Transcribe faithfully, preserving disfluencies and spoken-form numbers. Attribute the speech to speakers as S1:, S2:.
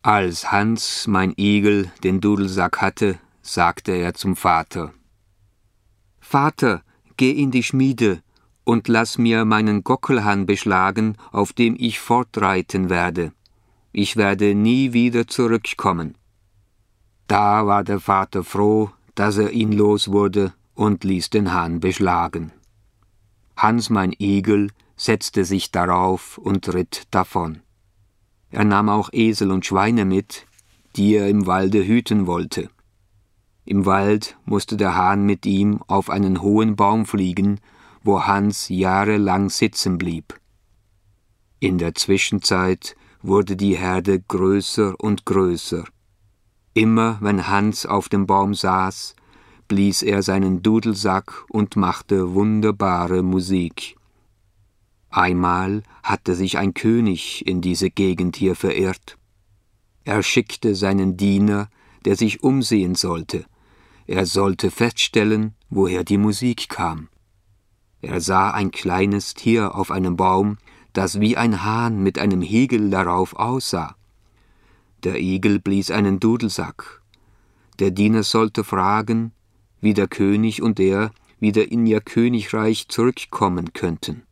S1: Als Hans, mein Igel, den Dudelsack hatte, sagte er zum Vater: »Vater, geh in die Schmiede und lass mir meinen Gockelhahn beschlagen, auf dem ich fortreiten werde. Ich werde nie wieder zurückkommen.« Da war der Vater froh, dass er ihn los wurde, und ließ den Hahn beschlagen. Hans, mein Igel, setzte sich darauf und ritt davon. Er nahm auch Esel und Schweine mit, die er im Walde hüten wollte. Im Wald musste der Hahn mit ihm auf einen hohen Baum fliegen, wo Hans jahrelang sitzen blieb. In der Zwischenzeit wurde die Herde größer und größer. Immer wenn Hans auf dem Baum saß, blies er seinen Dudelsack und machte wunderbare Musik. Einmal hatte sich ein König in diese Gegend hier verirrt. Er schickte seinen Diener, der sich umsehen sollte. Er sollte feststellen, woher die Musik kam. Er sah ein kleines Tier auf einem Baum, das wie ein Hahn mit einem Igel darauf aussah. Der Igel blies einen Dudelsack. Der Diener sollte fragen, wie der König und er wieder in ihr Königreich zurückkommen könnten.